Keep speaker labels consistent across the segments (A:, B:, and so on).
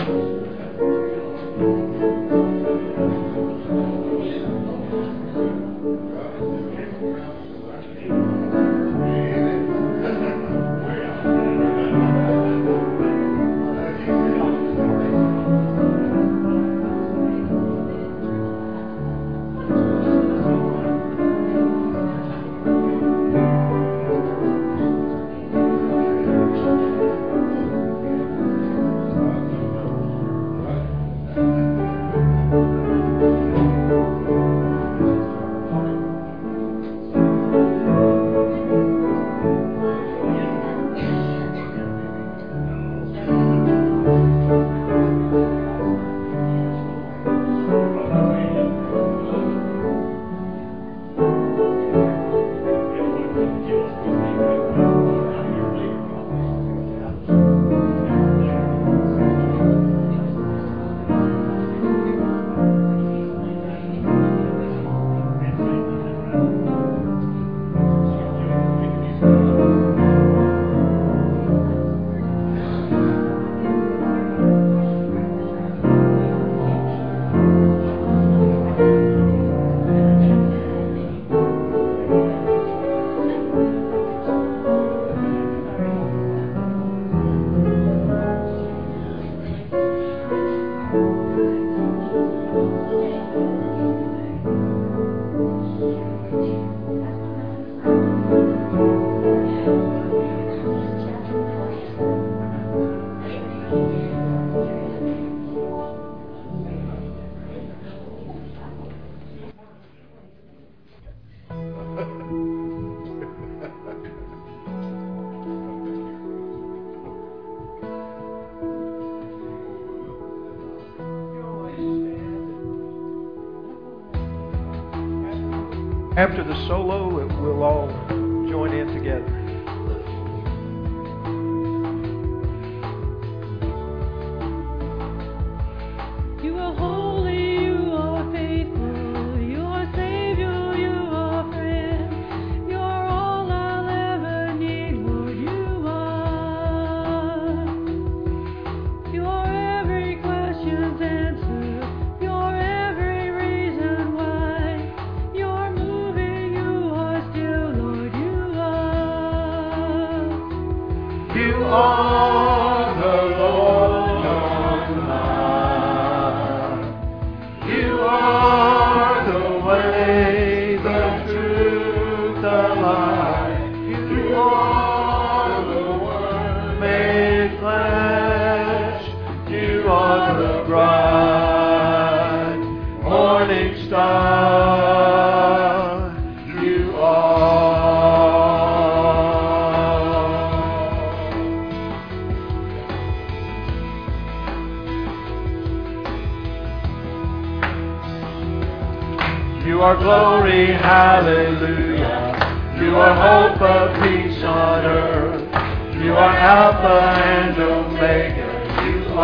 A: After the solo, we'll all join in together.
B: You are holy, you are faithful, you are Savior, you are friend. You're all I'll ever need, Lord, you are. You're every question's answer, you're every reason why. You're moving, you are still, Lord, you are.
A: You are the Lord on high. You are the way, the truth, the life. You are the Word made flesh. You are the bright morning star. You are. You are glory, hallelujah. You are hope of peace on earth. You are Alpha and Omega. You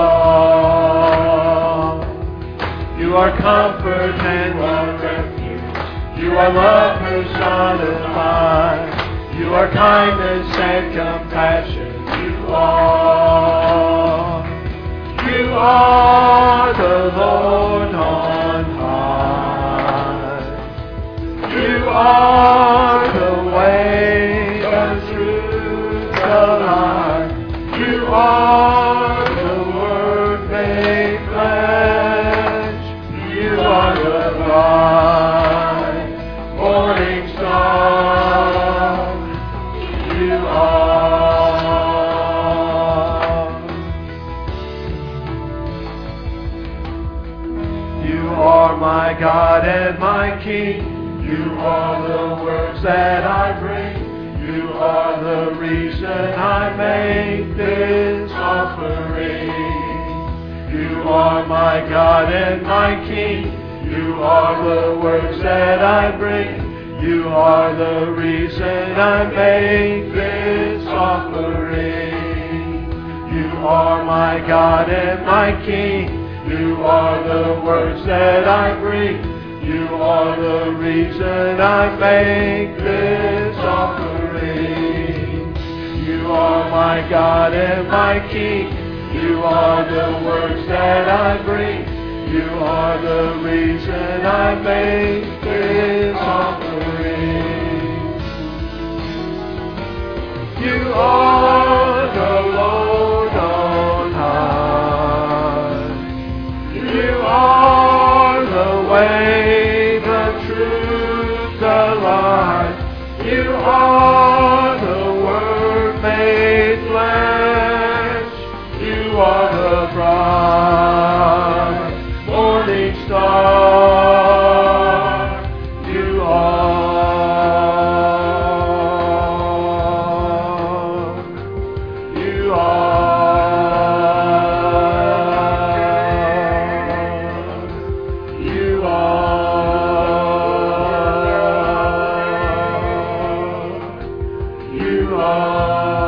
A: are. You are comfort and our refuge. You are love personified. You are kindness and compassion. You are. You are the Lord on high. You are the way, the truth, the life. You are the Word made flesh. You are the bright morning star. You are. You are my God and my King. You are the words that I bring. You are the reason I make this offering. You are my God and my King. You are the words that I bring. You are the reason I make this offering. You are my God and my King. You are the words that I bring. You are the reason I make this offering. You are my God and my King. You are the works that I bring. You are the reason I make this offering. You are the Lord on high. You are the way, the truth, the life. You are the Word made flesh. You are the bright morning star. You are. You are. You are. You are.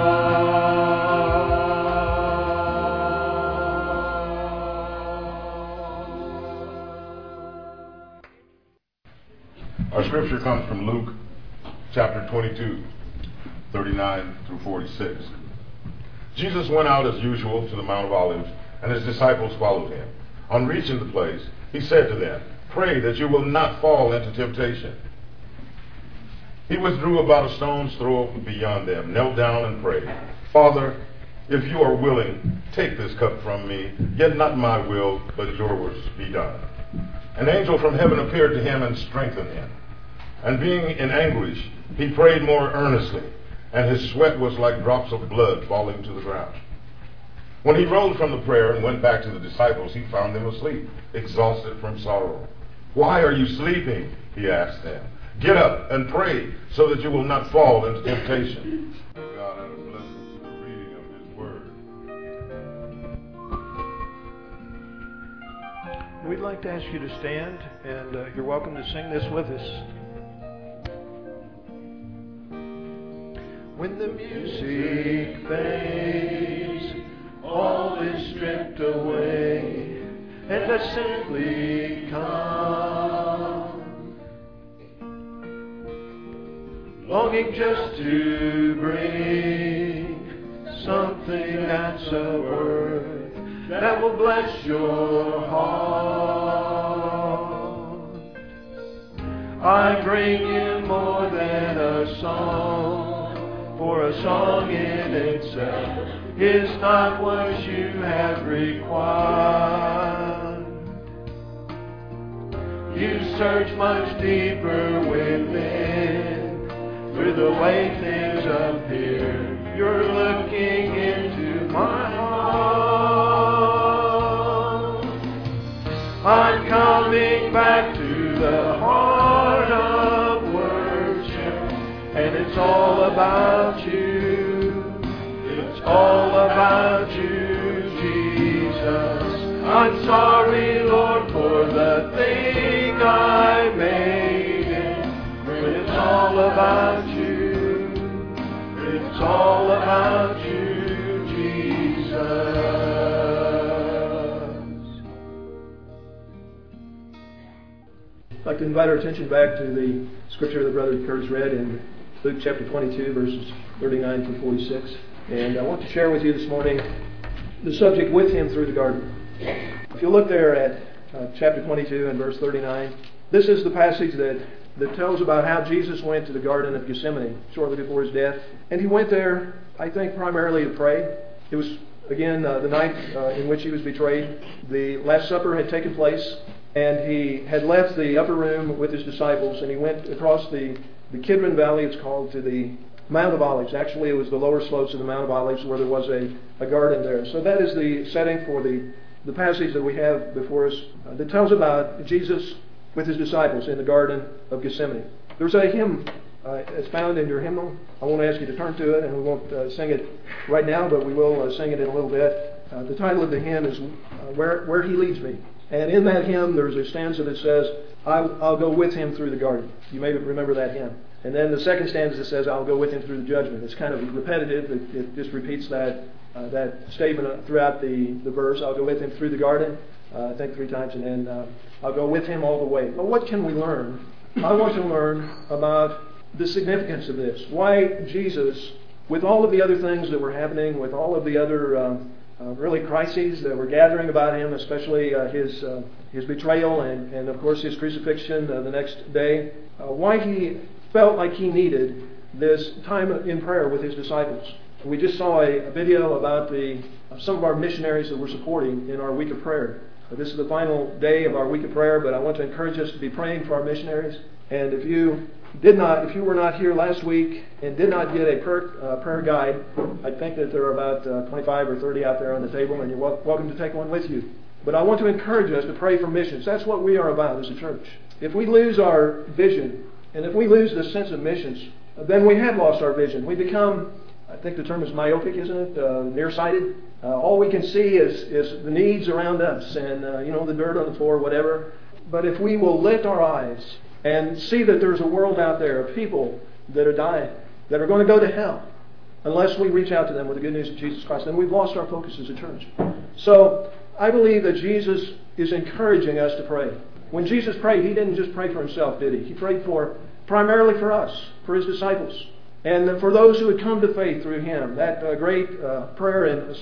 C: Our scripture comes from Luke chapter 22, 39 through 46. Jesus went out as usual to the Mount of Olives, and his disciples followed him. On reaching the place, he said to them, "Pray that you will not fall into temptation." He withdrew about a stone's throw beyond them, knelt down and prayed, "Father, if you are willing, take this cup from me, yet not my will, but yours be done." An angel from heaven appeared to him and strengthened him. And being in anguish, he prayed more earnestly, and his sweat was like drops of blood falling to the ground. When he rose from the prayer and went back to the disciples, he found them asleep, exhausted from sorrow. "Why are you sleeping?" he asked them. "Get up and pray so that you will not fall into temptation." God, add a blessing to the reading of his word.
A: We'd like to ask you to stand, and you're welcome to sing this with us. When the music fades, all is stripped away, and I simply come, longing just to bring something that's a word that will bless your heart. I bring you more than a song, for a song in itself is not what you have required. You search much deeper within, through the way things appear. You're looking into my heart. I'm coming back to the heart of worship, and it's all about you. It's all about you, Jesus. I'm sorry, Lord, for the thing I made it. When it's all about you, it's all about you, Jesus.
D: I'd like to invite our attention back to the scripture that Brother Curtis read in Luke chapter 22, verses 39 through 46. And I want to share with you this morning the subject, with him through the garden. If you look there at chapter 22 and verse 39, this is the passage that tells about how Jesus went to the Garden of Gethsemane shortly before his death. And he went there, I think, primarily to pray. It was, again, the night in which he was betrayed. The Last Supper had taken place, and he had left the upper room with his disciples, and he went across the Kidron Valley, it's called, to the Mount of Olives. Actually, it was the lower slopes of the Mount of Olives where there was a garden there. So that is the setting for the passage that we have before us that tells about Jesus with his disciples in the Garden of Gethsemane. There's a hymn it's found in your hymnal. I won't ask you to turn to it, and we won't sing it right now, but we will sing it in a little bit. The title of the hymn is Where He Leads Me. And in that hymn, there's a stanza that says, I'll go with him through the garden. You may remember that hymn. And then the second stanza that says, I'll go with him through the judgment. It's kind of repetitive. It just repeats that statement throughout the verse. I'll go with him through the garden, I think 3 times, and then I'll go with him all the way. But what can we learn? I want to learn about the significance of this. Why Jesus, with all of the other things that were happening, with all of the other really crises that were gathering about him, especially his betrayal and of course his crucifixion the next day. Why he felt like he needed this time in prayer with his disciples. We just saw a video about some of our missionaries that we're supporting in our week of prayer. This is the final day of our week of prayer, but I want to encourage us to be praying for our missionaries. And if you were not here last week and did not get a prayer guide, I think that there are about 25 or 30 out there on the table, and you're welcome to take one with you. But I want to encourage us to pray for missions. That's what we are about as a church. If we lose our vision, and if we lose the sense of missions, then we have lost our vision. We become, I think the term is myopic, isn't it? Nearsighted. All we can see is the needs around us and the dirt on the floor, whatever. But if we will lift our eyes and see that there's a world out there of people that are dying, that are going to go to hell, unless we reach out to them with the good news of Jesus Christ, then we've lost our focus as a church. So I believe that Jesus is encouraging us to pray. When Jesus prayed, He didn't just pray for Himself, did He? He prayed primarily for us, for His disciples, and for those who had come to faith through Him. That great prayer in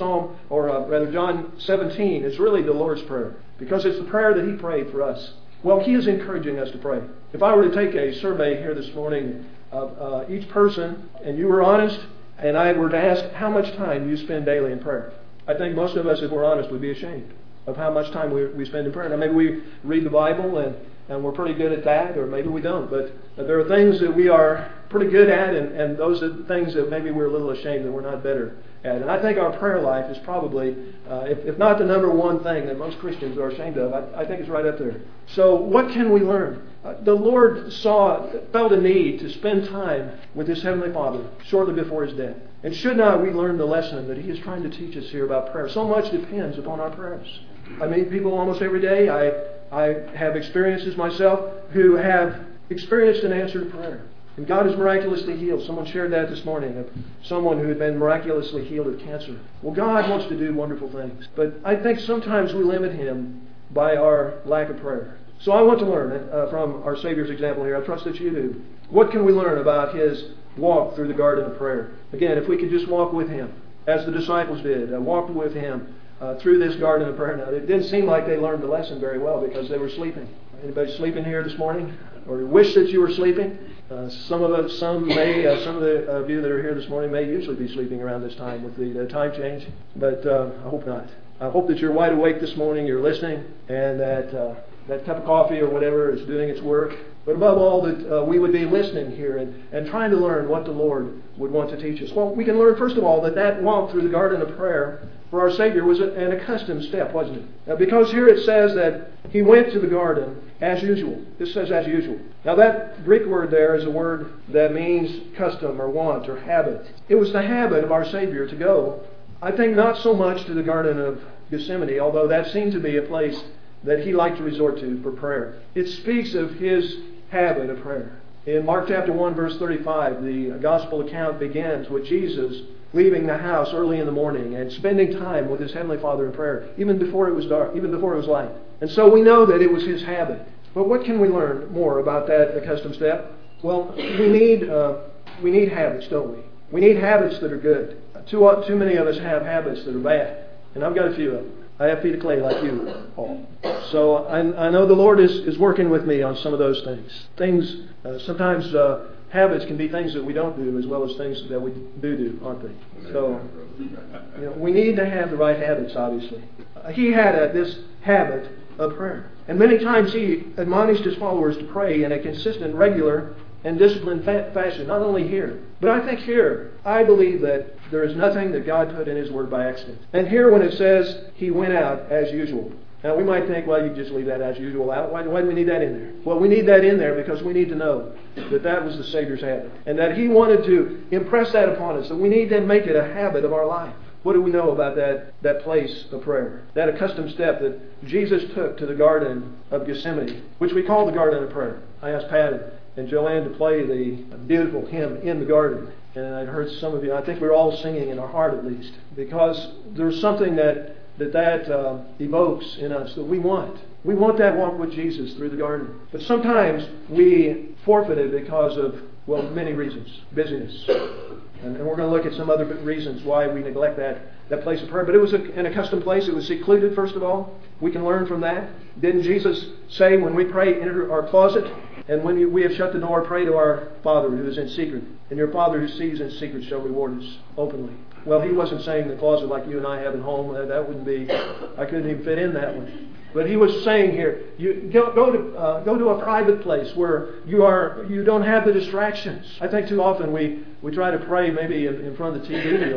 D: John 17 is really the Lord's Prayer, because it's the prayer that He prayed for us. Well, He is encouraging us to pray. If I were to take a survey here this morning of each person, and you were honest, and I were to ask how much time you spend daily in prayer, I think most of us, if we're honest, would be ashamed of how much time we spend in prayer. Now, maybe we read the Bible and we're pretty good at that, or maybe we don't. But there are things that we are pretty good at, and those are things that maybe we're a little ashamed that we're not better at. And I think our prayer life is probably, if not the number one thing that most Christians are ashamed of, I think it's right up there. So what can we learn? The Lord felt a need to spend time with His Heavenly Father shortly before His death. And should not we learn the lesson that He is trying to teach us here about prayer? So much depends upon our prayers. I meet people almost every day. I have experiences myself who have experienced an answer to prayer. And God has miraculously healed. Someone shared that this morning of someone who had been miraculously healed of cancer. Well, God wants to do wonderful things. But I think sometimes we limit Him by our lack of prayer. So I want to learn from our Savior's example here. I trust that you do. What can we learn about His walk through the garden of prayer? Again, if we could just walk with Him, as the disciples did, walked with Him through this garden of prayer. Now, it didn't seem like they learned the lesson very well because they were sleeping. Anybody sleeping here this morning? Or wish that you were sleeping? Some of the you that are here this morning may usually be sleeping around this time with the time change, but I hope not. I hope that you're wide awake this morning, you're listening, and that that cup of coffee or whatever is doing its work. But above all, that we would be listening here and trying to learn what the Lord would want to teach us. Well, we can learn, first of all, that walk through the garden of prayer for our Savior was an accustomed step, wasn't it? Now, because here it says that He went to the garden as usual. This says as usual. Now, that Greek word there is a word that means custom or want or habit. It was the habit of our Savior to go, I think, not so much to the Garden of Gethsemane, although that seemed to be a place that He liked to resort to for prayer. It speaks of His habit of prayer. In Mark chapter 1, verse 35, the gospel account begins with Jesus leaving the house early in the morning and spending time with His Heavenly Father in prayer, even before it was dark, even before it was light. And so we know that it was His habit. But what can we learn more about that accustomed step? Well, we need habits, don't we? We need habits that are good. Too many of us have habits that are bad. And I've got a few of them. I have feet of clay like you all. So I know the Lord is working with me on some of those things. Sometimes habits can be things that we don't do as well as things that we do, aren't they? So we need to have the right habits, obviously. He had this habit of prayer. And many times He admonished His followers to pray in a consistent, regular, and disciplined fashion, not only here. But I think here, I believe that there is nothing that God put in His Word by accident. And here when it says He went out as usual. Now we might think, well, you just leave that as usual out. Why do we need that in there? Well, we need that in there because we need to know that was the Savior's habit. And that He wanted to impress that upon us. That we need to make it a habit of our life. What do we know about that place of prayer? That accustomed step that Jesus took to the Garden of Gethsemane, which we call the Garden of Prayer. I asked Pat and Joanne to play the beautiful hymn, In the Garden. And I'd heard some of you, I think we're all singing in our heart at least, because there's something that evokes in us that we want. We want that walk with Jesus through the garden. But sometimes we forfeit it because of, many reasons. Busyness. And we're going to look at some other reasons why we neglect that that place of prayer. But it was an accustomed place. It was secluded, first of all. We can learn from that. Didn't Jesus say, when we pray, enter our closet, and when we have shut the door, pray to our Father who is in secret, and your Father who sees in secret shall reward us openly. Well, he wasn't saying the closet like you and I have at home. That wouldn't be, I couldn't even fit in that one. But he was saying here, you go to a private place where you don't have the distractions. I think too often we try to pray maybe in front of the TV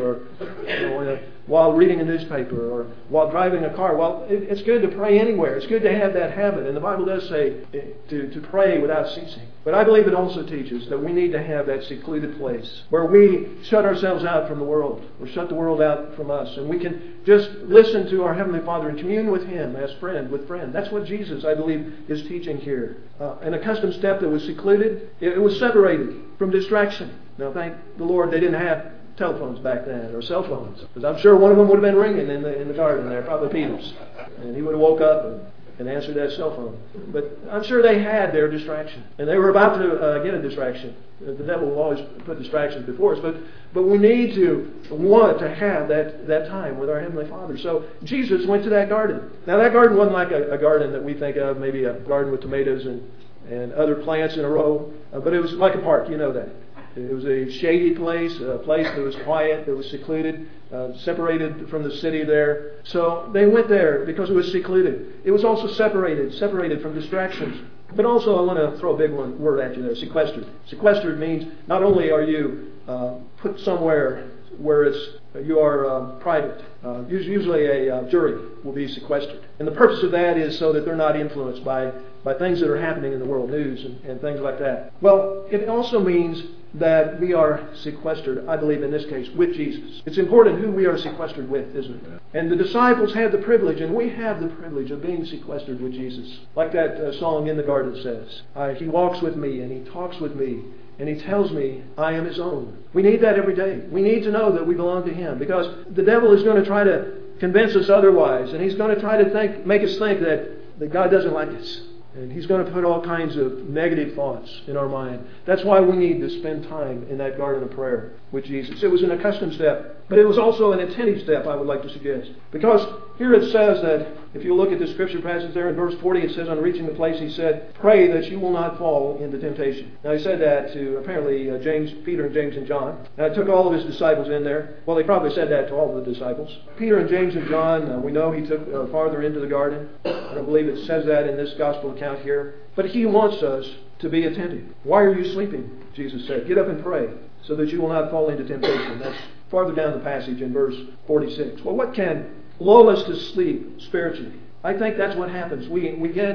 D: or while reading a newspaper or while driving a car. Well, it's good to pray anywhere. It's good to have that habit. And the Bible does say to pray without ceasing. But I believe it also teaches that we need to have that secluded place where we shut ourselves out from the world or shut the world out from us. And we can just listen to our Heavenly Father and commune with Him as friend with friend. That's what Jesus, I believe, is teaching here. An accustomed step that was secluded, it was separated from distraction. Now, thank the Lord they didn't have telephones back then, or cell phones. Because I'm sure one of them would have been ringing in the garden there, probably Peter's. And he would have woke up and answered that cell phone. But I'm sure they had their distraction. And they were about to get a distraction. The devil will always put distractions before us. But we need to want to have that time with our Heavenly Father. So Jesus went to that garden. Now that garden wasn't like a garden that we think of, maybe a garden with tomatoes and other plants in a row. But it was like a park, you know that. It was a shady place, a place that was quiet, that was secluded, separated from the city there. So they went there because it was secluded. It was also separated from distractions. But also I want to throw a big word at you there, sequestered. Sequestered means not only are you put somewhere where you are private. Usually a jury will be sequestered. And the purpose of that is so that they're not influenced by things that are happening in the world, news and things like that. Well, it also means that we are sequestered, I believe in this case, with Jesus. It's important who we are sequestered with, isn't it? And the disciples had the privilege, and we have the privilege of being sequestered with Jesus. Like that song in the garden says, He walks with me and He talks with me and He tells me I am His own. We need that every day. We need to know that we belong to Him, because the devil is going to try to convince us otherwise, and he's going to try to make us think that God doesn't like us. And he's going to put all kinds of negative thoughts in our mind. That's why we need to spend time in that garden of prayer with Jesus. It was an accustomed step, but it was also an attentive step, I would like to suggest. Because here it says that, if you look at the scripture passage there in verse 40, it says, on reaching the place, he said, pray that you will not fall into temptation. Now he said that to apparently Peter and James and John. Now it took all of his disciples in there. Well, he probably said that to all of the disciples. Peter and James and John, we know he took farther into the garden. I don't believe it says that in this gospel account here. But he wants us to be attentive. Why are you sleeping? Jesus said. Get up and pray so that you will not fall into temptation. That's farther down the passage in verse 46. Well, what can lull us to sleep spiritually? I think that's what happens. We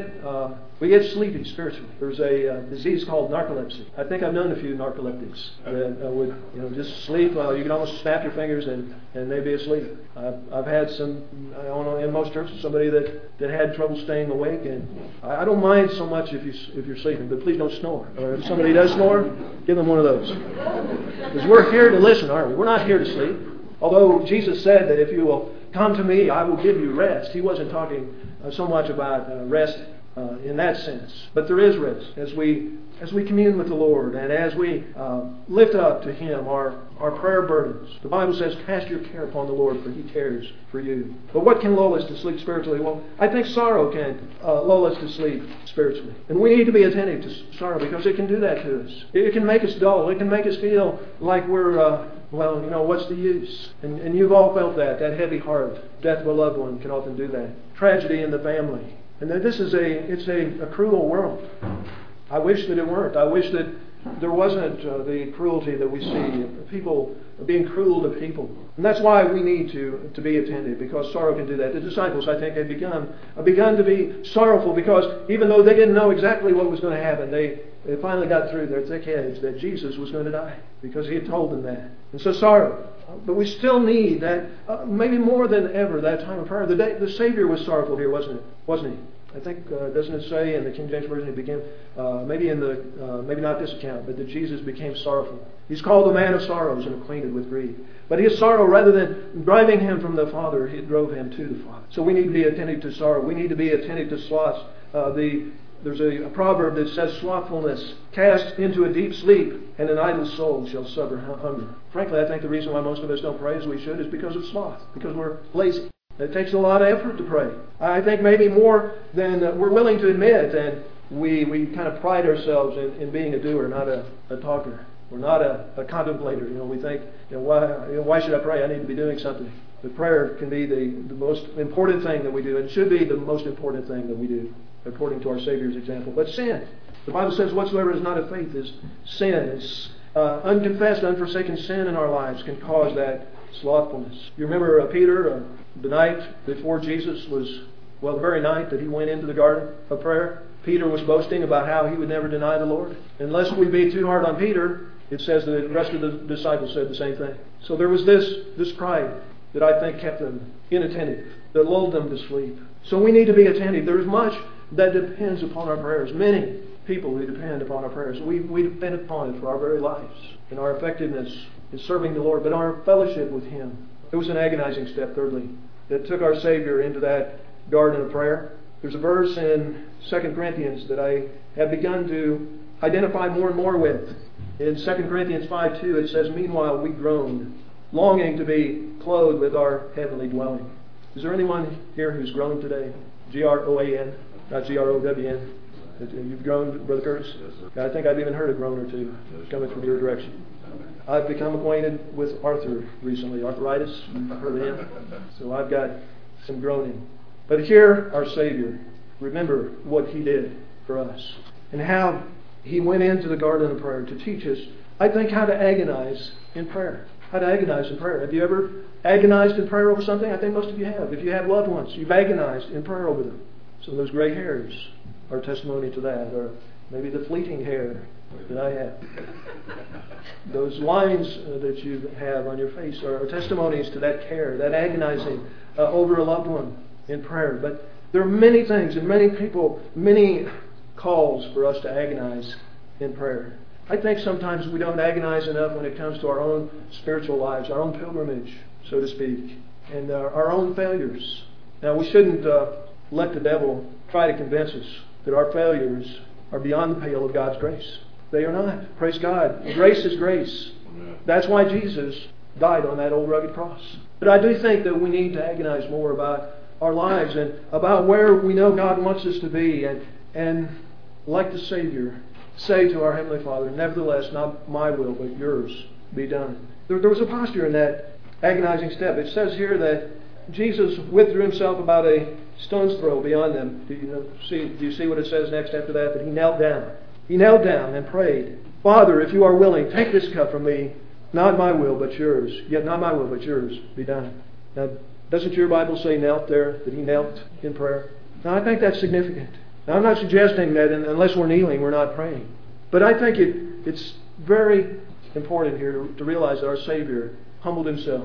D: get sleepy spiritually. There's a disease called narcolepsy. I think I've known a few narcoleptics that would just sleep. You can almost snap your fingers and they'd be asleep. I've had some in most churches somebody that had trouble staying awake, and I don't mind so much if you're sleeping, but please don't snore. Or if somebody does snore, give them one of those. Because we're here to listen, aren't we? We're not here to sleep. Although Jesus said that if you will come to me, I will give you rest. He wasn't talking so much about rest in that sense. But there is rest as we commune with the Lord and as we lift up to Him our prayer burdens. The Bible says, cast your care upon the Lord, for He cares for you. But what can lull us to sleep spiritually? Well, I think sorrow can lull us to sleep spiritually. And we need to be attentive to sorrow, because it can do that to us. It can make us dull. It can make us feel like we're what's the use? And you've all felt that heavy heart. Death of a loved one can often do that. Tragedy in the family. And this is a cruel world. I wish that it weren't. I wish that there wasn't the cruelty that we see. People being cruel to people. And that's why we need to be attentive, because sorrow can do that. The disciples, I think, had begun to be sorrowful, because even though they didn't know exactly what was going to happen, they finally got through their thick heads that Jesus was going to die, because He had told them that. And so sorrow. But we still need that, maybe more than ever, that time of prayer. The Savior was sorrowful here, wasn't He? I think, doesn't it say in the King James Version, He became, maybe not this account, but that Jesus became sorrowful. He's called the man of sorrows and acquainted with grief. But His sorrow, rather than driving Him from the Father, it drove Him to the Father. So we need to be attentive to sorrow. We need to be attentive to sloths. The There's a proverb that says, slothfulness cast into a deep sleep, and an idle soul shall suffer hunger. Frankly, I think the reason why most of us don't pray as we should is because of sloth, because we're lazy. It takes a lot of effort to pray. I think maybe more than we're willing to admit, and we kind of pride ourselves in being a doer, not a talker. We're not a contemplator. We think, why should I pray? I need to be doing something. But prayer can be the most important thing that we do. It should be the most important thing that we do, according to our Savior's example. But sin. The Bible says whatsoever is not of faith is sin. It's unconfessed, unforsaken sin in our lives can cause that slothfulness. You remember Peter, the night before Jesus was, the very night that he went into the garden of prayer, Peter was boasting about how he would never deny the Lord. Unless we be too hard on Peter, it says that the rest of the disciples said the same thing. So there was this pride that I think kept them inattentive, that lulled them to sleep. So we need to be attentive. There is much that depends upon our prayers. Many people who depend upon our prayers. We depend upon it for our very lives and our effectiveness in serving the Lord, but our fellowship with Him. It was an agonizing step, thirdly, that took our Savior into that garden of prayer. There's a verse in 2 Corinthians that I have begun to identify more and more with. In 2 Corinthians 5:2 it says, meanwhile we groan, longing to be clothed with our heavenly dwelling. Is there anyone here who's grown today? G-R-O-A-N, not G-R-O-W-N. You've grown, Brother Curtis? I think I've even heard a groan or two coming from your direction. I've become acquainted with Arthur recently. Arthritis, you've heard of him. So I've got some groaning. But here, our Savior, remember what He did for us and how He went into the garden of prayer to teach us, I think, how to agonize in prayer. How to agonize in prayer. Have you ever agonized in prayer over something? I think most of you have. If you have loved ones, you've agonized in prayer over them. Some of those gray hairs are testimony to that, or maybe the fleeting hair that I have. Those lines that you have on your face are testimonies to that care, that agonizing over a loved one in prayer. But there are many things and many people, many calls for us to agonize in prayer. I think sometimes we don't agonize enough when it comes to our own spiritual lives, our own pilgrimage, so to speak, and our own failures. Now, we shouldn't let the devil try to convince us that our failures are beyond the pale of God's grace. They are not. Praise God. Grace is grace. That's why Jesus died on that old rugged cross. But I do think that we need to agonize more about our lives and about where we know God wants us to be, and like the Savior, say to our Heavenly Father, nevertheless, not my will, but yours be done. There was a posture in that agonizing step. It says here that Jesus withdrew Himself about a stone's throw beyond them. Do you see what it says next after that? That He knelt down. He knelt down and prayed, Father, if you are willing, take this cup from me. Not my will, but yours. Yet not my will, but yours be done. Now, doesn't your Bible say knelt there, that He knelt in prayer? Now, I think that's significant. Now, I'm not suggesting that unless we're kneeling, we're not praying. But I think it's very important here to realize that our Savior humbled Himself.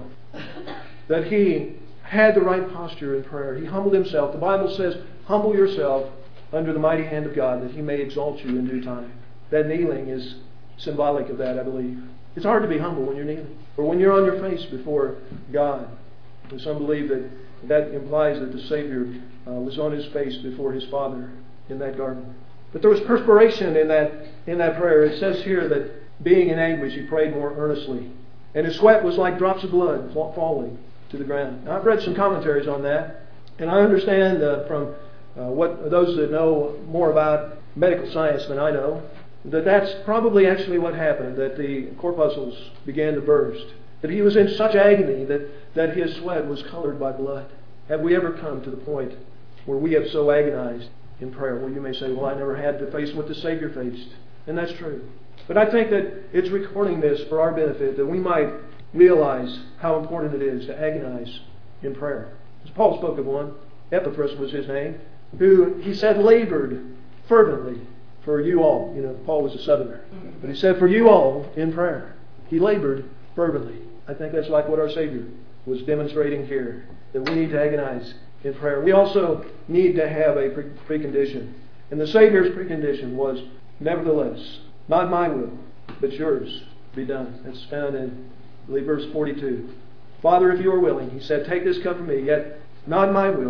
D: That He had the right posture in prayer. He humbled Himself. The Bible says, humble yourself under the mighty hand of God, that He may exalt you in due time. That kneeling is symbolic of that, I believe. It's hard to be humble when you're kneeling, or when you're on your face before God. And some believe that implies that the Savior was on His face before His Father in that garden. But there was perspiration in that prayer. It says here that being in anguish, He prayed more earnestly. And His sweat was like drops of blood falling to the ground. Now, I've read some commentaries on that, and I understand from what those that know more about medical science than I know, that's probably actually what happened, that the corpuscles began to burst, that he was in such agony that his sweat was colored by blood. Have we ever come to the point where we have so agonized in prayer, where you may say, well, I never had to face what the Savior faced? And that's true. But I think that it's recording this for our benefit, that we might realize how important it is to agonize in prayer. As Paul spoke of one, Epaphras was his name, who, he said, labored fervently for you all. Paul was a southerner. But he said, for you all in prayer. He labored fervently. I think that's like what our Savior was demonstrating here, that we need to agonize in prayer. We also need to have a precondition. And the Savior's precondition was, nevertheless, not my will, but yours be done. That's found in, I believe, verse 42. Father, if you are willing, He said, take this cup from me, yet not my will,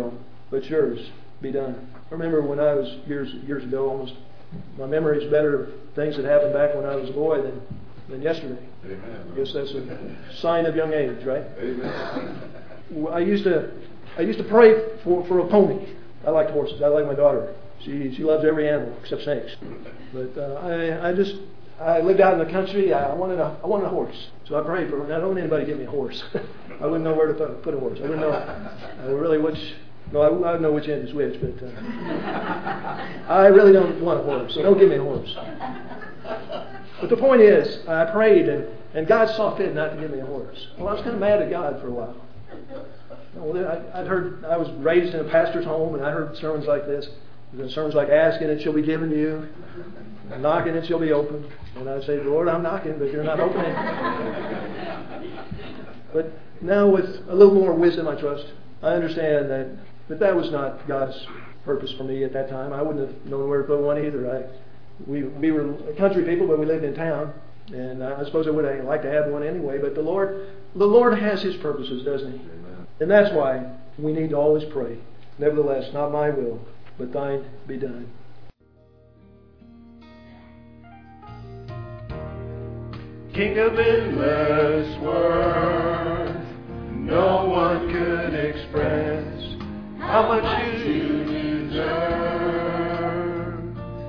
D: but yours be done. I remember when I was years ago, almost, my memory is better of things that happened back when I was a boy than yesterday.
C: Amen.
D: I guess that's a sign of young age, right?
C: Amen.
D: I used to pray for a pony. I liked horses. I like my daughter. She loves every animal except snakes. But I lived out in the country. I wanted a horse, so I prayed for her. Now, don't anybody give me a horse. I wouldn't know where to put a horse. I wouldn't know really which. No, I would know which end is which, but I really don't want a horse, so don't give me a horse. But the point is, I prayed, and God saw fit not to give me a horse. Well, I was kind of mad at God for a while. I was raised in a pastor's home, and I heard sermons like this. Sermons like, ask and it shall be given to you, knock and it shall be opened. And I'd say, Lord, I'm knocking, but you're not opening. But now with a little more wisdom, I trust, I understand that was not God's purpose for me at that time. I wouldn't have known where to put one either. We were country people, but we lived in town, and I suppose I would have liked to have one anyway. But the Lord has His purposes, doesn't He?
C: Amen.
D: And that's why we need to always pray. Nevertheless, not my will, but Thine be done.
A: King of endless worth, no one could express how much you deserve.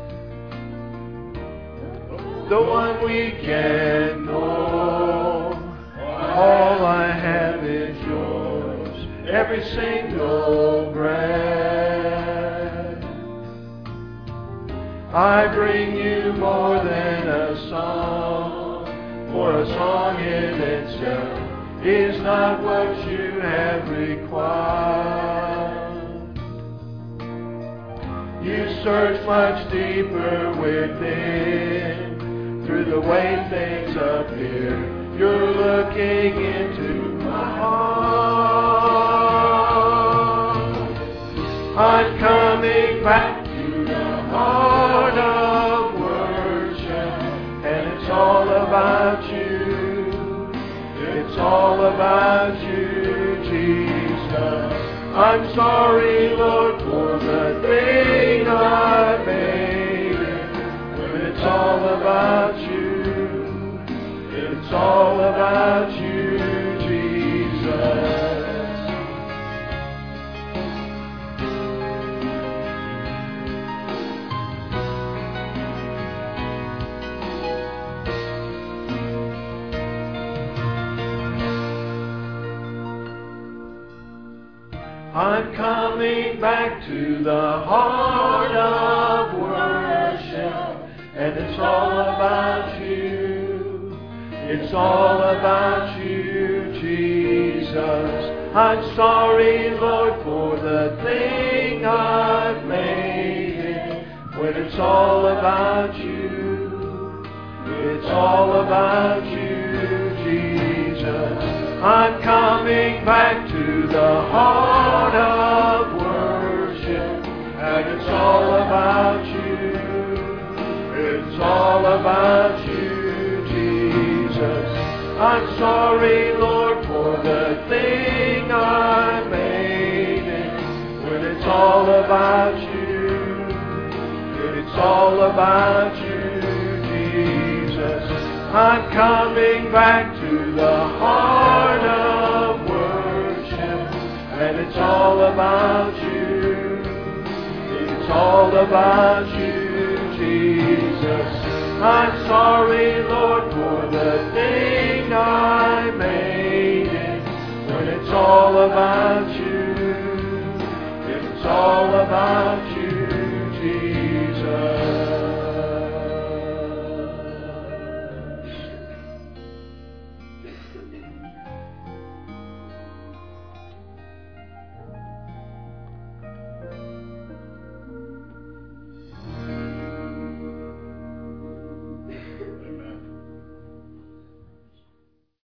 A: The one we can know, all I have is yours, every single breath. I bring you more than a song, for a song in itself is not what you have required. You search much deeper within, through the way things appear. You're looking into my heart. I'm coming back to the heart of worship, and it's all about you. It's all about you, Jesus. I'm sorry, Lord, for the thing I made. When it's all about you, it's all about you, Jesus. I'm coming back to the heart of worship, and it's all about you. It's all about you, Jesus. I'm sorry, Lord, for the thing I've made. When it's all about you, it's all about you, Jesus. I'm coming back to the heart of worship, and it's all about you. It's all about you, Jesus. I'm sorry, Lord, for the thing I made. When it's all about you, it's all about you, Jesus. I'm coming back to the heart of worship, and it's all about you. It's all about you, Jesus. I'm sorry, Lord, for the thing I made. When it's all about you, it's all about